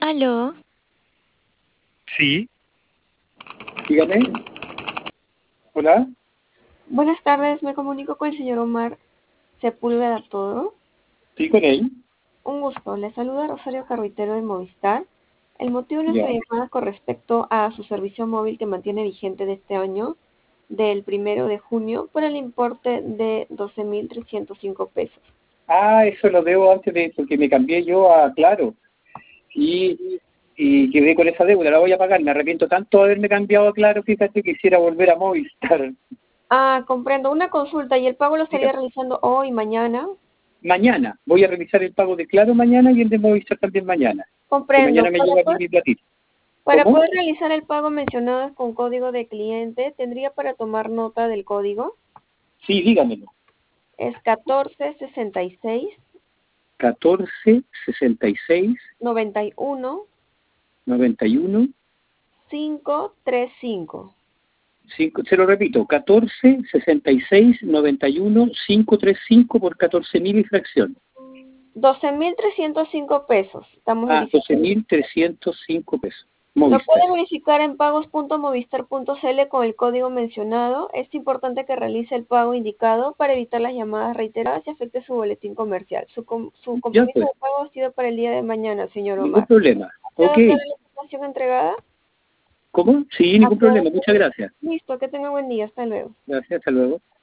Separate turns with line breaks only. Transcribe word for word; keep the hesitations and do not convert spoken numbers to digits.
Aló,
Sí, dígame. Hola.
Buenas tardes, me comunico con el señor Omar Sepúlveda Todo.
Sí, con él.
Un gusto, le saluda Rosario Carruitero de Movistar. El motivo de
Ya.
nuestra llamada es con respecto a su servicio móvil que mantiene vigente de este año, del primero de junio, por el importe de doce mil trescientos cinco pesos.
Ah, eso lo debo antes de, porque me cambié yo a Claro y, y quedé con esa deuda, la voy a pagar. Me arrepiento tanto de haberme cambiado a Claro, fíjate, quisiera volver a Movistar.
Ah, comprendo. Una consulta, ¿y el pago lo estaría
Dígame.
realizando hoy, mañana?
Mañana, voy a revisar el pago de Claro mañana y el de Movistar también mañana. Que
Comprendo.
mañana me
Para
llega a mí
poder,
mi platito.
para
¿Cómo?
poder realizar el pago mencionado con código de cliente, ¿tendría para tomar nota del código?
Sí, dígamelo.
Es catorce sesenta y seis
catorce, sesenta y seis,
noventa y uno
noventa y uno,
quinientos treinta y cinco.
cinco, se lo repito, catorce, sesenta y seis, noventa y uno, quinientos treinta y cinco por catorce mil y fracción.
doce mil trescientos cinco pesos. Estamos
Ah, doce
verificando.
mil trescientos cinco pesos.
Lo
Movistar.
puede verificar en pagos punto movistar punto c l con el código mencionado. Es importante que realice el pago indicado para evitar las llamadas reiteradas y afecte su boletín comercial. Su, com- su
Ya
compromiso
pues,
de pago ha sido para el día de mañana, señor
ningún
Omar.
problema. Ok.
¿Queda clara la información entregada?
¿Cómo? Sí, ningún
Así
problema. Muchas gracias.
Listo, que tenga buen día. Hasta luego.
Gracias, hasta luego.